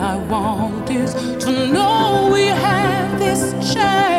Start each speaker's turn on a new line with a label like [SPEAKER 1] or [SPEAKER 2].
[SPEAKER 1] I want is to know we have this chance.